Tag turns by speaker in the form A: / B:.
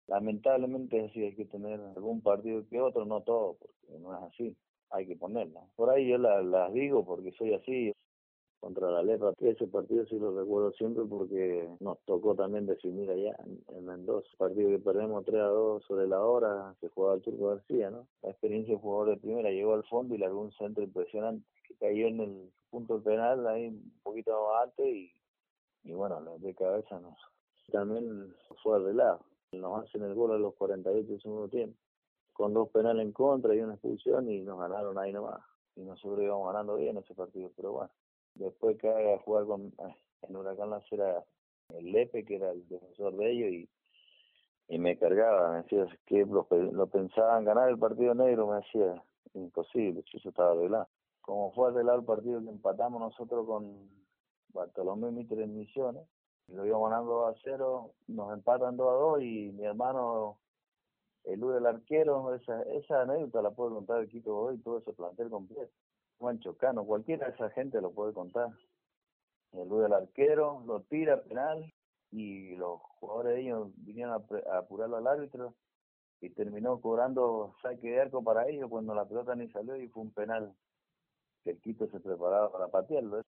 A: Lamentablemente es así, hay que tener algún partido que otro, no todo, porque no es así, hay que ponerla. Por ahí yo las digo porque soy así, contra la Lepra, ese partido sí lo recuerdo siempre porque nos tocó también definir allá en Mendoza, partido que perdemos 3-2 sobre la hora, que jugaba el Turco García, ¿no? La experiencia de jugador de primera, llegó al fondo y largó un centro impresionante, que cayó en el punto penal, ahí un poquito más antes y bueno, de cabeza no. También fue arreglado. Nos hacen el gol a los 48 del segundo tiempo, con 2 penales en contra y una expulsión y nos ganaron ahí nomás. Y nosotros íbamos ganando bien ese partido, pero bueno. Después cae a jugar en Huracán La Cera el Lepe, que era el defensor de ellos, y me cargaba, me decía que lo pensaban ganar el partido negro, me decía, imposible, si eso estaba arreglado. Como fue arreglado el partido que empatamos nosotros con Bartolomé Mitre en Misiones, y lo íbamos ganando 2-0, nos empatan 2-2 y mi hermano elude el arquero, esa anécdota la puede contar el Quito hoy, todo ese plantel completo. Juan Chocano, cualquiera de esa gente lo puede contar. Elude al arquero, lo tira penal y los jugadores de ellos vinieron a apurarlo al árbitro y terminó cobrando saque de arco para ellos cuando la pelota ni salió y fue un penal que el Quito se preparaba para patearlo.